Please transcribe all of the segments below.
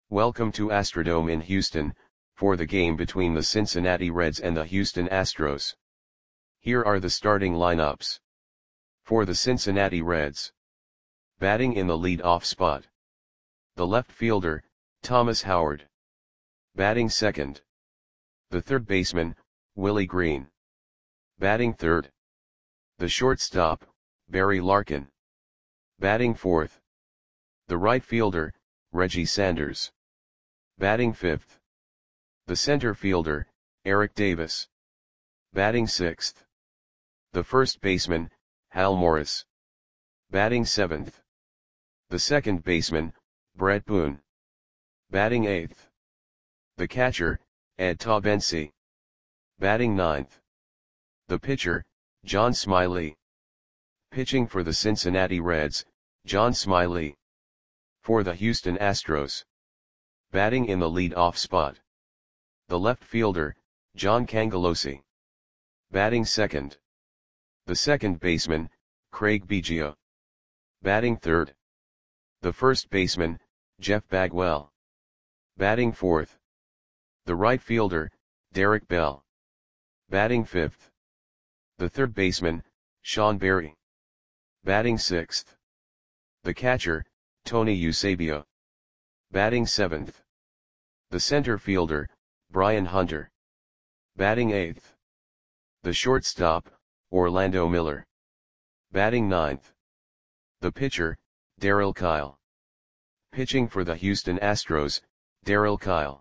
Welcome to Astrodome in Houston, for the game between the Cincinnati Reds and the Houston Astros. Here are the starting lineups. For the Cincinnati Reds. Batting in the lead-off spot. The left fielder, Thomas Howard. Batting second. The third baseman, Willie Green. Batting third. The shortstop, Barry Larkin. Batting fourth. The right fielder, Reggie Sanders. Batting fifth. The center fielder, Eric Davis. Batting sixth. The first baseman, Hal Morris. Batting seventh. The second baseman, Brett Boone. Batting eighth. The catcher, Ed Taubensee. Batting ninth. The pitcher, John Smiley. Pitching for the Cincinnati Reds, John Smiley. For the Houston Astros. Batting in the lead-off spot. The left fielder, John Cangelosi. Batting second. The second baseman, Craig Biggio. Batting third. The first baseman, Jeff Bagwell. Batting fourth. The right fielder, Derek Bell. Batting fifth. The third baseman, Sean Berry. Batting sixth. The catcher, Tony Eusebio. Batting seventh. The center fielder, Brian Hunter. Batting eighth. The shortstop, Orlando Miller. Batting ninth. The pitcher, Darryl Kile. Pitching for the Houston Astros, Darryl Kile.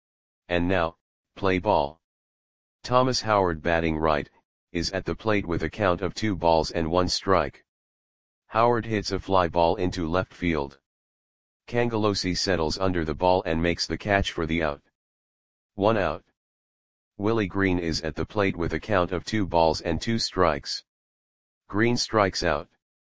And now, play ball. Thomas Howard batting right, is at the plate with a count of 2 balls and 1 strike. Howard hits a fly ball into left field. Cangelosi settles under the ball and makes the catch for the out. 1 out. Willie Green is at the plate with a count of 2 balls and 2 strikes. Green strikes out.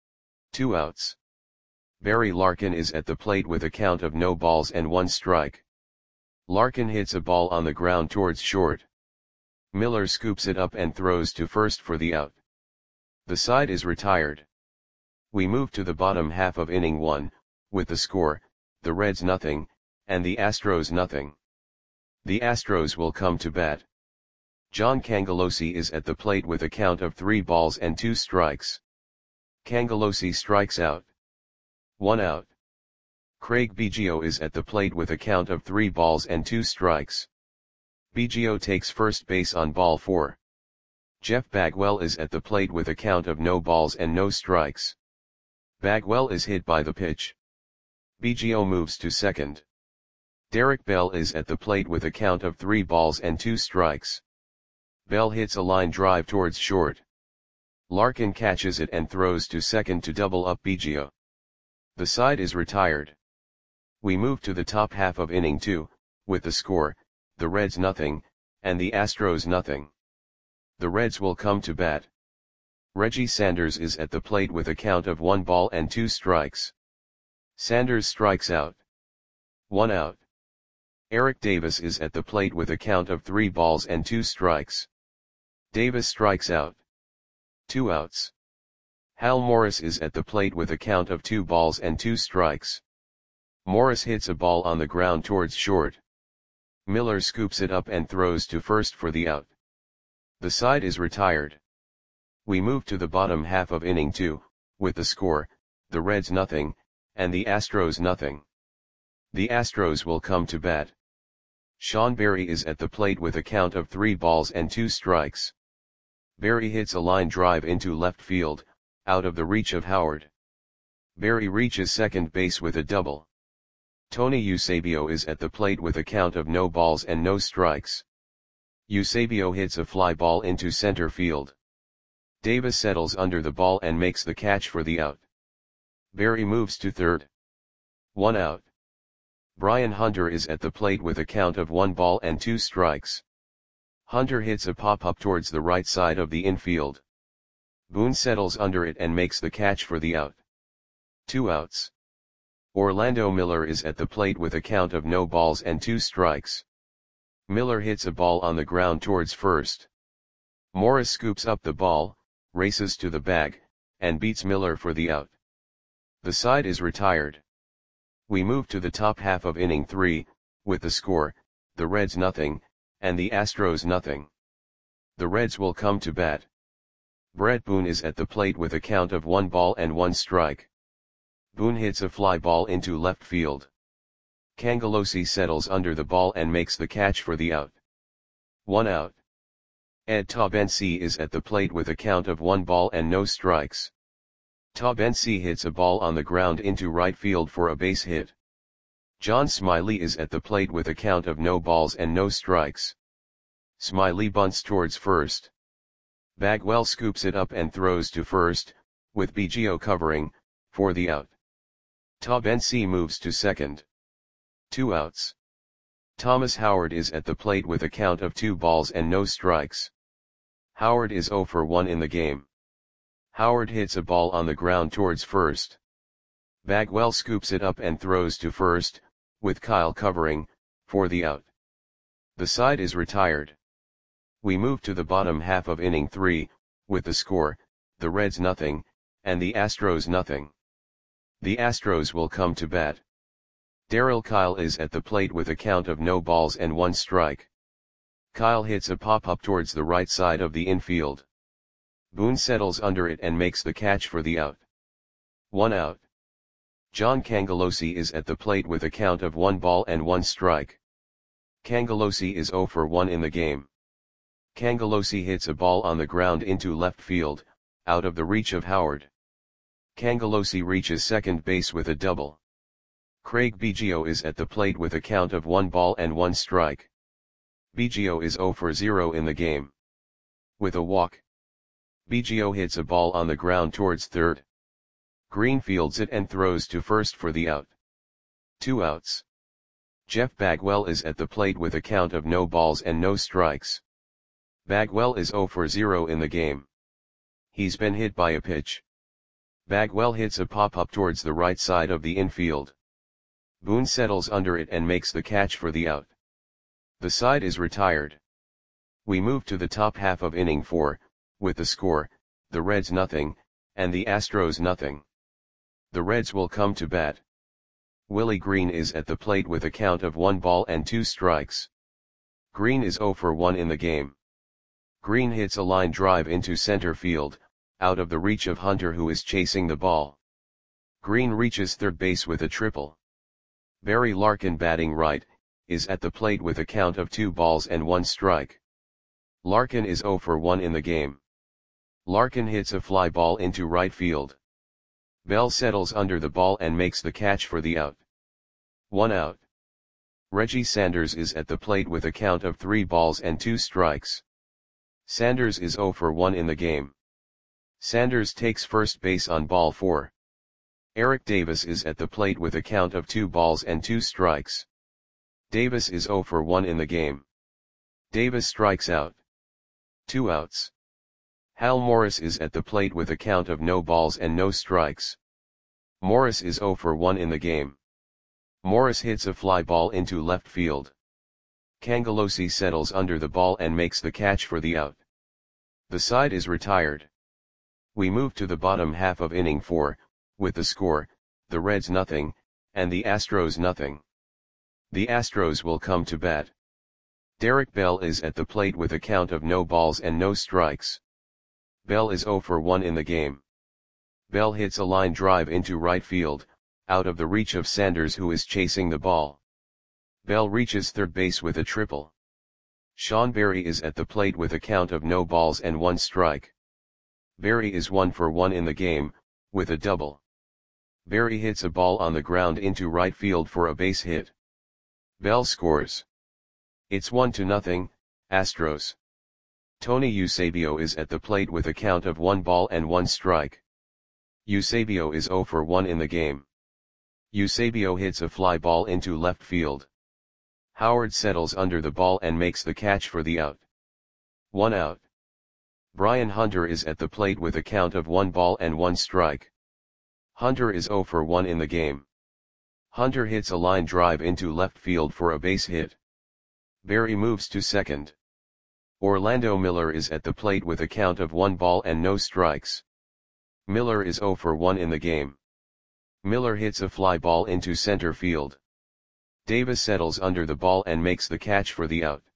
2 outs. Barry Larkin is at the plate with a count of no balls and 1 strike. Larkin hits a ball on the ground towards short. Miller scoops it up and throws to first for the out. The side is retired. We move to the bottom half of inning 1, with the score, the Reds nothing, and the Astros nothing. The Astros will come to bat. John Cangelosi is at the plate with a count of 3 balls and 2 strikes. Cangelosi strikes out. 1 out. Craig Biggio is at the plate with a count of 3 balls and 2 strikes. Biggio takes first base on ball 4. Jeff Bagwell is at the plate with a count of no balls and no strikes. Bagwell is hit by the pitch. Biggio moves to second. Derek Bell is at the plate with a count of 3 balls and 2 strikes. Bell hits a line drive towards short. Larkin catches it and throws to second to double up Biggio. The side is retired. We move to the top half of inning 2, with the score, the Reds nothing, and the Astros nothing. The Reds will come to bat. Reggie Sanders is at the plate with a count of 1 ball and 2 strikes. Sanders strikes out. 1 out. Eric Davis is at the plate with a count of 3 balls and 2 strikes. Davis strikes out. 2 outs. Hal Morris is at the plate with a count of 2 balls and 2 strikes. Morris hits a ball on the ground towards short. Miller scoops it up and throws to first for the out. The side is retired. We move to the bottom half of inning 2, with the score, the Reds nothing, and the Astros nothing. The Astros will come to bat. Sean Berry is at the plate with a count of 3 balls and 2 strikes. Berry hits a line drive into left field, out of the reach of Howard. Berry reaches second base with a double. Tony Eusebio is at the plate with a count of no balls and no strikes. Eusebio hits a fly ball into center field. Davis settles under the ball and makes the catch for the out. Berry moves to third. 1 out. Brian Hunter is at the plate with a count of 1 ball and 2 strikes. Hunter hits a pop-up towards the right side of the infield. Boone settles under it and makes the catch for the out. 2 outs. Orlando Miller is at the plate with a count of no balls and 2 strikes. Miller hits a ball on the ground towards first. Morris scoops up the ball, races to the bag, and beats Miller for the out. The side is retired. We move to the top half of inning 3, with the score, the Reds nothing, and the Astros nothing. The Reds will come to bat. Brett Boone is at the plate with a count of 1 ball and 1 strike. Boone hits a fly ball into left field. Cangelosi settles under the ball and makes the catch for the out. 1 out. Ed Taubensee is at the plate with a count of 1 ball and no strikes. Taubensee hits a ball on the ground into right field for a base hit. John Smiley is at the plate with a count of no balls and no strikes. Smiley bunts towards first. Bagwell scoops it up and throws to first, with Biggio covering, for the out. Taubensee moves to second. 2 outs. Thomas Howard is at the plate with a count of 2 balls and no strikes. Howard is 0 for 1 in the game. Howard hits a ball on the ground towards first. Bagwell scoops it up and throws to first, with Kyle covering, for the out. The side is retired. We move to the bottom half of inning 3, with the score, the Reds nothing, and the Astros nothing. The Astros will come to bat. Darryl Kile is at the plate with a count of no balls and 1 strike. Kyle hits a pop-up towards the right side of the infield. Boone settles under it and makes the catch for the out. 1 out. John Cangelosi is at the plate with a count of 1 ball and 1 strike. Cangelosi is 0 for 1 in the game. Cangelosi hits a ball on the ground into left field, out of the reach of Howard. Cangelosi reaches second base with a double. Craig Biggio is at the plate with a count of 1 ball and 1 strike. Biggio is 0 for 0 in the game. With a walk, Biggio hits a ball on the ground towards third. Green fields it and throws to first for the out. 2 outs. Jeff Bagwell is at the plate with a count of no balls and no strikes. Bagwell is 0 for 0 in the game. He's been hit by a pitch. Bagwell hits a pop-up towards the right side of the infield. Boone settles under it and makes the catch for the out. The side is retired. We move to the top half of inning 4, with the score, the Reds nothing, and the Astros nothing. The Reds will come to bat. Willie Green is at the plate with a count of 1 ball and 2 strikes. Green is 0 for 1 in the game. Green hits a line drive into center field, out of the reach of Hunter who is chasing the ball. Green reaches third base with a triple. Barry Larkin batting right, is at the plate with a count of 2 balls and 1 strike. Larkin is 0 for 1 in the game. Larkin hits a fly ball into right field. Bell settles under the ball and makes the catch for the out. 1 out. Reggie Sanders is at the plate with a count of 3 balls and 2 strikes. Sanders is 0 for 1 in the game. Sanders takes first base on ball 4. Eric Davis is at the plate with a count of 2 balls and 2 strikes. Davis is 0 for 1 in the game. Davis strikes out. 2 outs. Hal Morris is at the plate with a count of no balls and no strikes. Morris is 0 for 1 in the game. Morris hits a fly ball into left field. Cangelosi settles under the ball and makes the catch for the out. The side is retired. We move to the bottom half of inning 4, with the score, the Reds nothing, and the Astros nothing. The Astros will come to bat. Derek Bell is at the plate with a count of no balls and no strikes. Bell is 0 for 1 in the game. Bell hits a line drive into right field, out of the reach of Sanders who is chasing the ball. Bell reaches third base with a triple. Sean Berry is at the plate with a count of no balls and 1 strike. Berry is 1 for 1 in the game, with a double. Berry hits a ball on the ground into right field for a base hit. Bell scores. It's 1-0, Astros. Tony Eusebio is at the plate with a count of 1 ball and 1 strike. Eusebio is 0 for 1 in the game. Eusebio hits a fly ball into left field. Howard settles under the ball and makes the catch for the out. 1 out. Brian Hunter is at the plate with a count of 1 ball and 1 strike. Hunter is 0 for 1 in the game. Hunter hits a line drive into left field for a base hit. Berry moves to second. Orlando Miller is at the plate with a count of 1 ball and no strikes. Miller is 0 for 1 in the game. Miller hits a fly ball into center field. Davis settles under the ball and makes the catch for the out.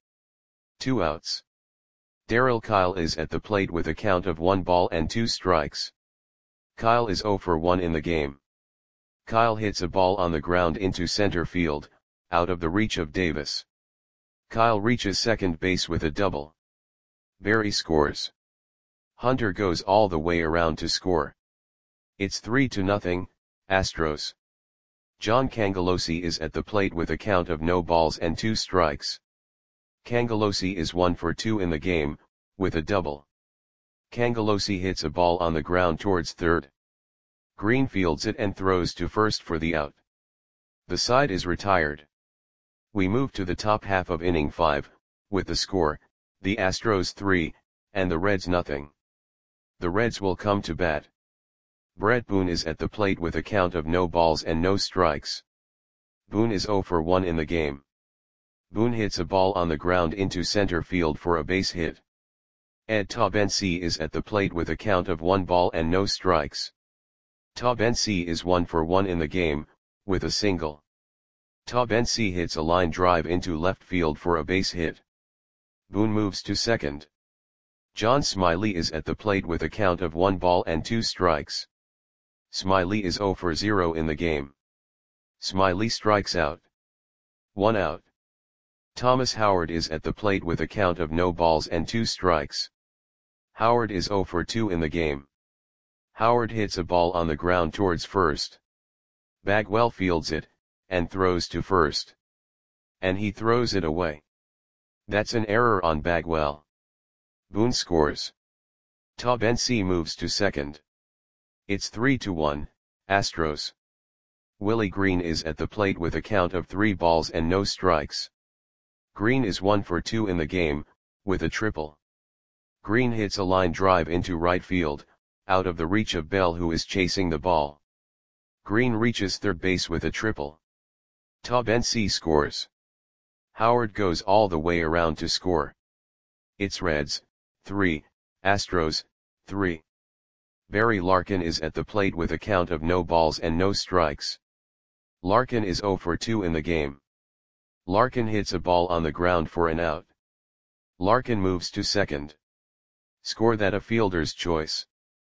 2 outs. Darryl Kile is at the plate with a count of 1 ball and 2 strikes. Kile is 0 for 1 in the game. Kile hits a ball on the ground into center field, out of the reach of Davis. Kile reaches second base with a double. Berry scores. Hunter goes all the way around to score. It's 3-0, Astros. John Cangelosi is at the plate with a count of no balls and 2 strikes. Cangelosi is 1 for 2 in the game, with a double. Cangelosi hits a ball on the ground towards third. Green fields it and throws to first for the out. The side is retired. We move to the top half of inning 5, with the score, the Astros 3, and the Reds nothing. The Reds will come to bat. Brett Boone is at the plate with a count of no balls and no strikes. Boone is 0 for 1 in the game. Boone hits a ball on the ground into center field for a base hit. Ed Taubensee is at the plate with a count of 1 ball and no strikes. Taubensee is 1 for 1 in the game, with a single. Taubensee hits a line drive into left field for a base hit. Boone moves to second. John Smiley is at the plate with a count of 1 ball and 2 strikes. Smiley is 0 for 0 in the game. Smiley strikes out. 1 out. Thomas Howard is at the plate with a count of no balls and 2 strikes. Howard is 0 for 2 in the game. Howard hits a ball on the ground towards first. Bagwell fields it, and throws to first. And he throws it away. That's an error on Bagwell. Boone scores. Taubensee moves to second. It's 3-1, Astros. Willie Green is at the plate with a count of 3 balls and no strikes. Green is 1 for 2 in the game, with a triple. Green hits a line drive into right field, out of the reach of Bell who is chasing the ball. Green reaches third base with a triple. Taubensee scores. Howard goes all the way around to score. It's Reds, 3, Astros, 3. Barry Larkin is at the plate with a count of no balls and no strikes. Larkin is 0 for 2 in the game. Larkin hits a ball on the ground for an out. Larkin moves to second. Score that a fielder's choice.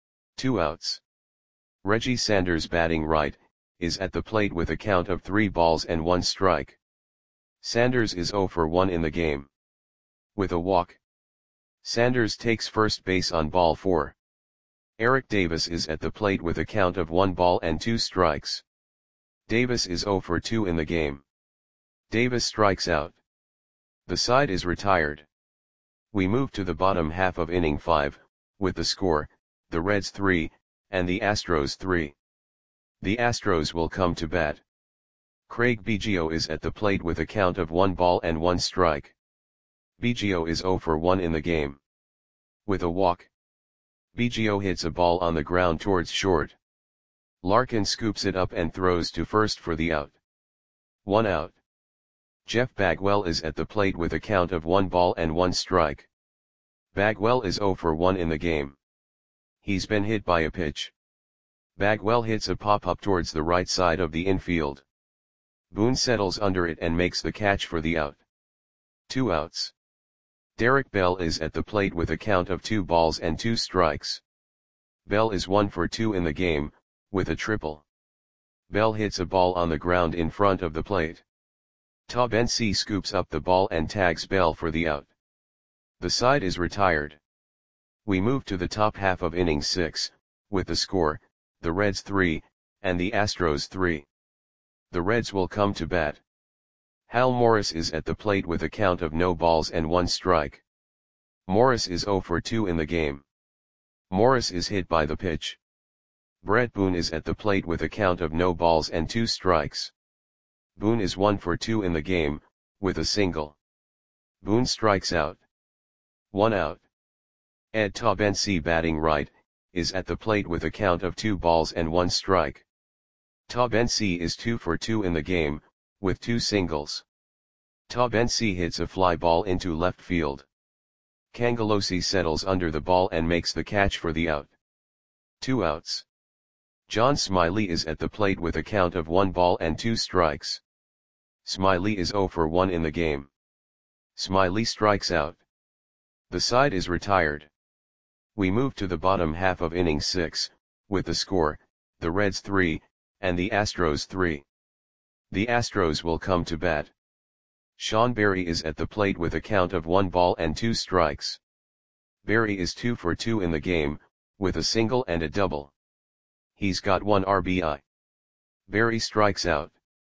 2 outs. Reggie Sanders batting right, is at the plate with a count of 3 balls and 1 strike. Sanders is 0 for 1 in the game. With a walk. Sanders takes first base on ball 4. Eric Davis is at the plate with a count of 1 ball and 2 strikes. Davis is 0 for 2 in the game. Davis strikes out. The side is retired. We move to the bottom half of inning 5, with the score, the Reds 3, and the Astros 3. The Astros will come to bat. Craig Biggio is at the plate with a count of 1 ball and 1 strike. Biggio is 0 for 1 in the game. With a walk. Biggio hits a ball on the ground towards short. Larkin scoops it up and throws to first for the out. 1 out. Jeff Bagwell is at the plate with a count of 1 ball and 1 strike. Bagwell is 0 for 1 in the game. He's been hit by a pitch. Bagwell hits a pop-up towards the right side of the infield. Boone settles under it and makes the catch for the out. 2 outs. Derek Bell is at the plate with a count of 2 balls and 2 strikes. Bell is 1 for 2 in the game, with a triple. Bell hits a ball on the ground in front of the plate. Taubensee scoops up the ball and tags Bell for the out. The side is retired. We move to the top half of inning 6, with the score, the Reds 3, and the Astros 3. The Reds will come to bat. Hal Morris is at the plate with a count of no balls and 1 strike. Morris is 0 for 2 in the game. Morris is hit by the pitch. Brett Boone is at the plate with a count of no balls and 2 strikes. Boone is 1 for 2 in the game, with a single. Boone strikes out. 1 out. Ed Taubensee batting right, is at the plate with a count of 2 balls and 1 strike. Taubensee is 2 for 2 in the game, with 2 singles. Taubensee hits a fly ball into left field. Cangelosi settles under the ball and makes the catch for the out. 2 outs. John Smiley is at the plate with a count of 1 ball and 2 strikes. Smiley is 0 for 1 in the game. Smiley strikes out. The side is retired. We move to the bottom half of inning 6, with the score, the Reds 3, and the Astros 3. The Astros will come to bat. Sean Berry is at the plate with a count of 1 ball and 2 strikes. Berry is 2 for 2 in the game, with a single and a double. He's got 1 RBI. Berry strikes out.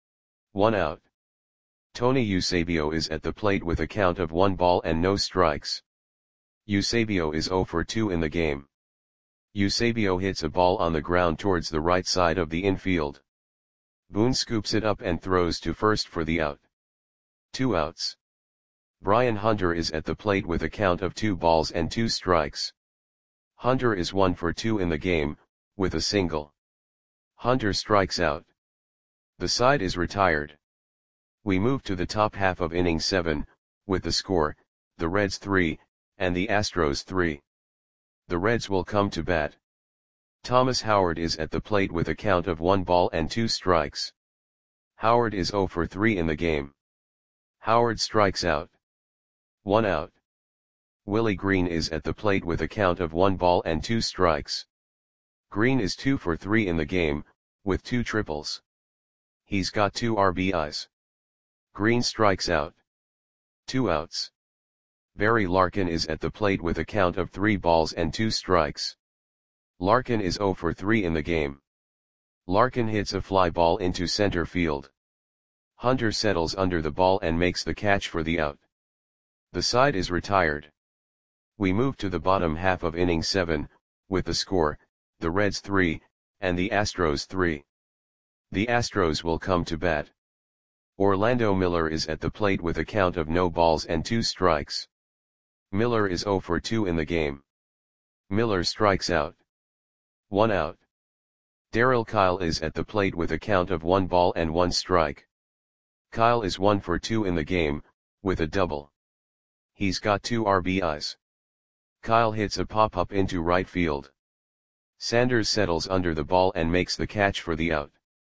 1 out. Tony Eusebio is at the plate with a count of 1 ball and no strikes. Eusebio is 0 for 2 in the game. Eusebio hits a ball on the ground towards the right side of the infield. Boone scoops it up and throws to first for the out. 2 outs. Brian Hunter is at the plate with a count of 2 balls and 2 strikes. Hunter is 1 for 2 in the game, with a single. Hunter strikes out. The side is retired. We move to the top half of inning 7, with the score, the Reds 3, and the Astros 3. The Reds will come to bat. Thomas Howard is at the plate with a count of 1 ball and 2 strikes. Howard is 0 for 3 in the game. Howard strikes out. 1 out. Willie Green is at the plate with a count of 1 ball and 2 strikes. Green is 2 for 3 in the game, with 2 triples. He's got 2 RBIs. Green strikes out. 2 outs. Barry Larkin is at the plate with a count of 3 balls and 2 strikes. Larkin is 0 for 3 in the game. Larkin hits a fly ball into center field. Hunter settles under the ball and makes the catch for the out. The side is retired. We move to the bottom half of inning 7, with the score, the Reds 3, and the Astros 3. The Astros will come to bat. Orlando Miller is at the plate with a count of no balls and 2 strikes. Miller is 0 for 2 in the game. Miller strikes out. 1 out. Darryl Kyle is at the plate with a count of 1 ball and 1 strike. Kyle is 1 for 2 in the game, with a double. He's got 2 RBIs. Kyle hits a pop-up into right field. Sanders settles under the ball and makes the catch for the out.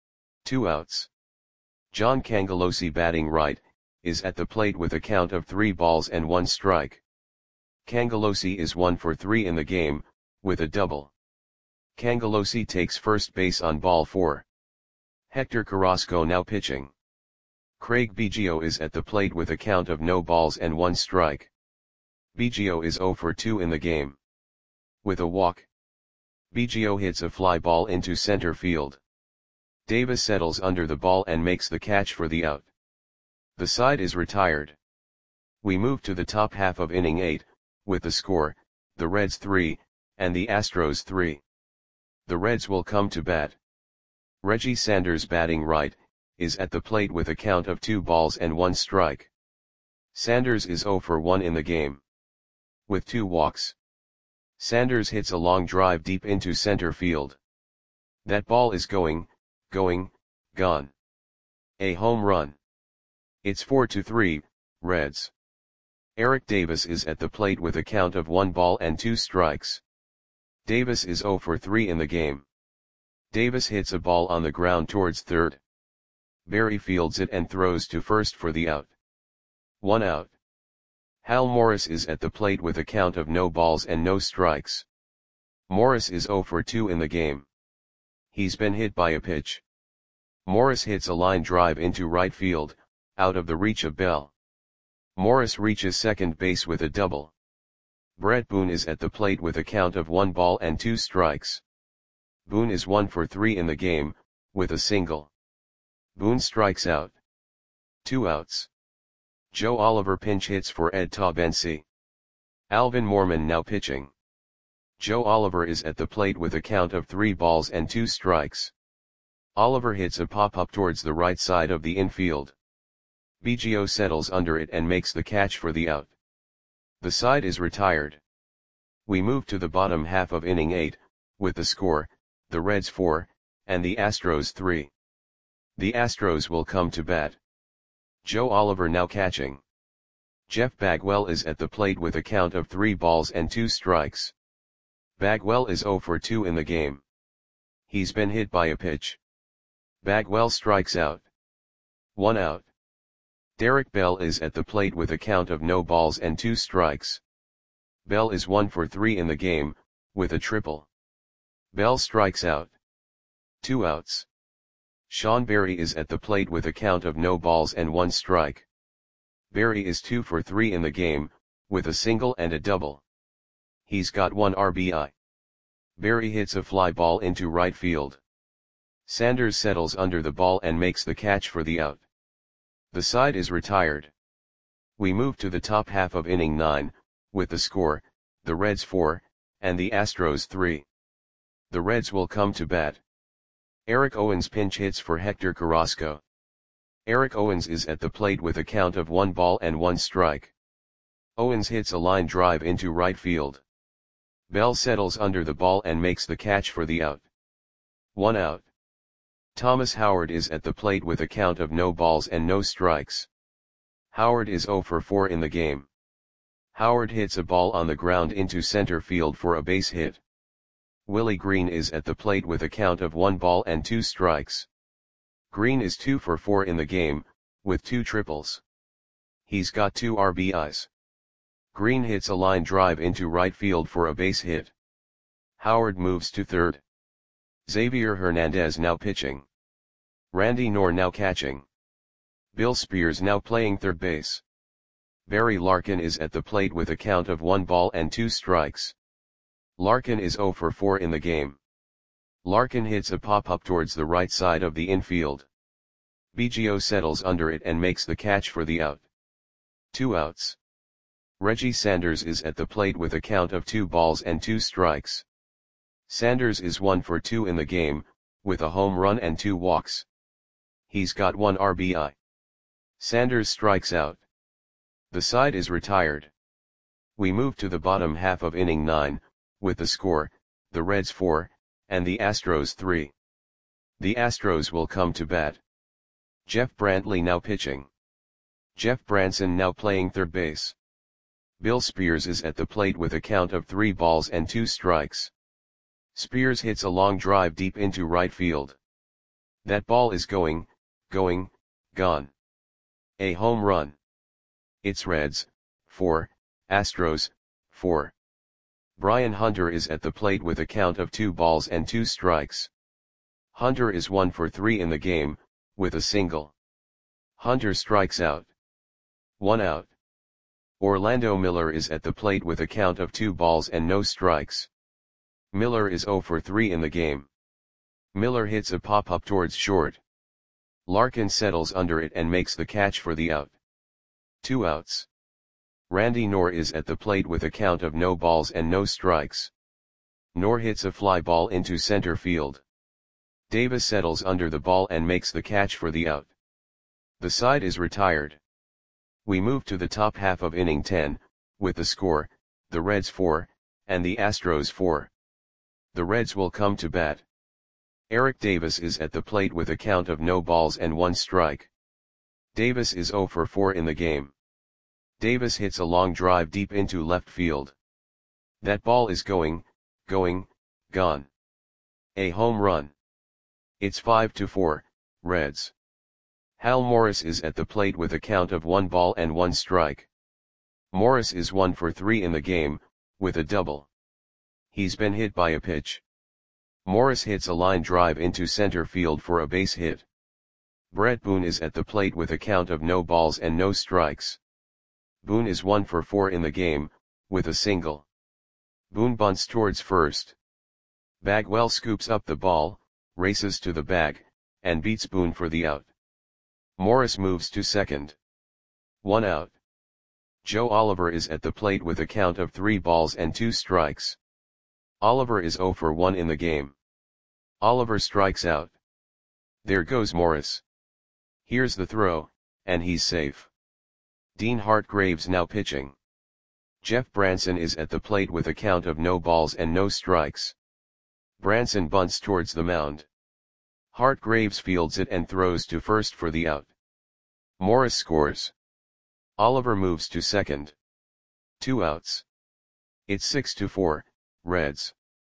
2 outs. John Cangelosi, batting right, is at the plate with a count of 3 balls and 1 strike. Cangelosi is 1 for 3 in the game, with a double. Cangelosi takes first base on ball 4. Hector Carrasco now pitching. Craig Biggio is at the plate with a count of no balls and 1 strike. Biggio is 0 for 2 in the game. With a walk. Biggio hits a fly ball into center field. Davis settles under the ball and makes the catch for the out. The side is retired. We move to the top half of inning 8, with the score, the Reds 3, and the Astros 3. The Reds will come to bat. Reggie Sanders, batting right, is at the plate with a count of 2 balls and 1 strike. Sanders is 0 for 1 in the game. With 2 walks. Sanders hits a long drive deep into center field. That ball is gone. A home run. It's 4-3, Reds. Eric Davis is at the plate with a count of 1 ball and 2 strikes. Davis is 0 for 3 in the game. Davis hits a ball on the ground towards third. Berry fields it and throws to first for the out. 1 out. Hal Morris is at the plate with a count of no balls and no strikes. Morris is 0 for 2 in the game. He's been hit by a pitch. Morris hits a line drive into right field, out of the reach of Bell. Morris reaches second base with a double. Brett Boone is at the plate with a count of 1 ball and 2 strikes. Boone is 1 for 3 in the game, with a single. Boone strikes out. 2 outs. Joe Oliver pinch hits for Ed Taubensee. Alvin Mormon now pitching. Joe Oliver is at the plate with a count of 3 balls and 2 strikes. Oliver hits a pop-up towards the right side of the infield. Biggio settles under it and makes the catch for the out. The side is retired. We move to the bottom half of inning 8, with the score, the Reds 4, and the Astros 3. The Astros will come to bat. Joe Oliver now catching. Jeff Bagwell is at the plate with a count of 3 balls and 2 strikes. Bagwell is 0 for 2 in the game. He's been hit by a pitch. Bagwell strikes out. 1 out. Derek Bell is at the plate with a count of no balls and 2 strikes. Bell is 1 for 3 in the game, with a triple. Bell strikes out. 2 outs. Sean Berry is at the plate with a count of no balls and 1 strike. Berry is 2 for 3 in the game, with a single and a double. He's got 1 RBI. Berry hits a fly ball into right field. Sanders settles under the ball and makes the catch for the out. The side is retired. We move to the top half of inning 9, with the score, the Reds 4, and the Astros 3. The Reds will come to bat. Eric Owens pinch hits for Hector Carrasco. Eric Owens is at the plate with a count of 1 ball and 1 strike. Owens hits a line drive into right field. Bell settles under the ball and makes the catch for the out. 1 out. Thomas Howard is at the plate with a count of no balls and no strikes. Howard is 0 for 4 in the game. Howard hits a ball on the ground into center field for a base hit. Willie Green is at the plate with a count of 1 ball and 2 strikes. Green is 2 for 4 in the game, with 2 triples. He's got 2 RBIs. Green hits a line drive into right field for a base hit. Howard moves to third. Xavier Hernandez now pitching. Randy Knorr now catching. Bill Spears now playing third base. Barry Larkin is at the plate with a count of 1 ball and 2 strikes. Larkin is 0 for 4 in the game. Larkin hits a pop-up towards the right side of the infield. Biggio settles under it and makes the catch for the out. 2 outs. Reggie Sanders is at the plate with a count of 2 balls and 2 strikes. Sanders is 1 for 2 in the game, with a home run and 2 walks. He's got 1 RBI. Sanders strikes out. The side is retired. We move to the bottom half of inning 9, with the score, the Reds 4, and the Astros 3. The Astros will come to bat. Jeff Brantley now pitching. Jeff Branson now playing third base. Bill Spears is at the plate with a count of 3 balls and 2 strikes. Spears hits a long drive deep into right field. That ball is going, gone. A home run. It's Reds, 4, Astros, 4. Brian Hunter is at the plate with a count of 2 balls and 2 strikes. Hunter is 1 for 3 in the game, with a single. Hunter strikes out. 1 out. Orlando Miller is at the plate with a count of 2 balls and no strikes. Miller is 0 for 3 in the game. Miller hits a pop-up towards short. Larkin settles under it and makes the catch for the out. 2 outs. Randy Knorr is at the plate with a count of no balls and no strikes. Knorr hits a fly ball into center field. Davis settles under the ball and makes the catch for the out. The side is retired. We move to the top half of inning 10, with the score, the Reds 4, and the Astros 4. The Reds will come to bat. Eric Davis is at the plate with a count of no balls and 1 strike. Davis is 0 for 4 in the game. Davis hits a long drive deep into left field. That ball is going, gone. A home run. It's 5-4, Reds. Hal Morris is at the plate with a count of 1 ball and 1 strike. Morris is 1 for 3 in the game, with a double. He's been hit by a pitch. Morris hits a line drive into center field for a base hit. Brett Boone is at the plate with a count of no balls and no strikes. Boone is 1 for 4 in the game, with a single. Boone bunts towards first. Bagwell scoops up the ball, races to the bag, and beats Boone for the out. Morris moves to second. 1 out. Joe Oliver is at the plate with a count of 3 balls and 2 strikes. Oliver is 0 for 1 in the game. Oliver strikes out. There goes Morris. Here's the throw, and he's safe. Dean Hartgraves now pitching. Jeff Branson is at the plate with a count of no balls and no strikes. Branson bunts towards the mound. Hartgraves fields it and throws to first for the out. Morris scores. Oliver moves to second. 2 outs. It's 6-4, Reds.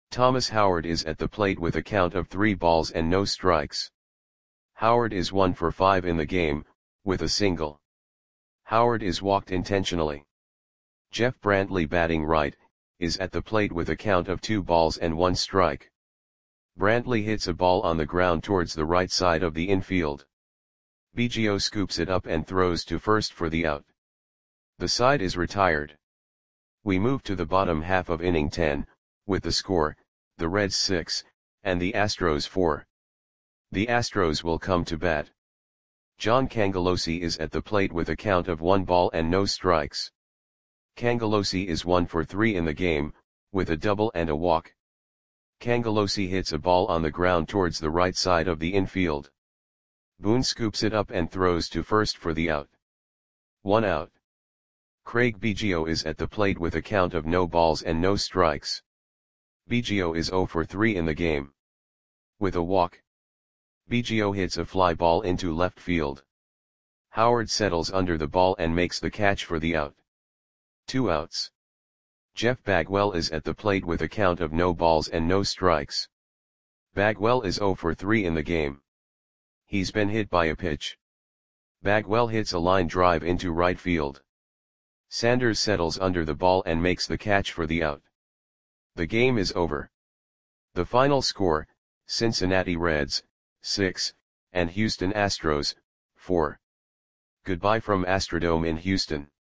Thomas Howard is at the plate with a count of 3 balls and no strikes. Howard is 1 for 5 in the game, with a single. Howard is walked intentionally. Jeff Brantley, batting right, is at the plate with a count of 2 balls and 1 strike. Brantley hits a ball on the ground towards the right side of the infield. Biggio scoops it up and throws to first for the out. The side is retired. We move to the bottom half of inning 10, with the score, the Reds 6, and the Astros 4. The Astros will come to bat. John Cangelosi is at the plate with a count of 1 ball and no strikes. Cangelosi is 1 for 3 in the game, with a double and a walk. Cangelosi hits a ball on the ground towards the right side of the infield. Boone scoops it up and throws to first for the out. 1 out. Craig Biggio is at the plate with a count of no balls and no strikes. Biggio is 0 for 3 in the game. With a walk. Biggio hits a fly ball into left field. Howard settles under the ball and makes the catch for the out. 2 outs. Jeff Bagwell is at the plate with a count of no balls and no strikes. Bagwell is 0 for 3 in the game. He's been hit by a pitch. Bagwell hits a line drive into right field. Sanders settles under the ball and makes the catch for the out. The game is over. The final score, Cincinnati Reds, 6, and Houston Astros, 4. Goodbye from Astrodome in Houston.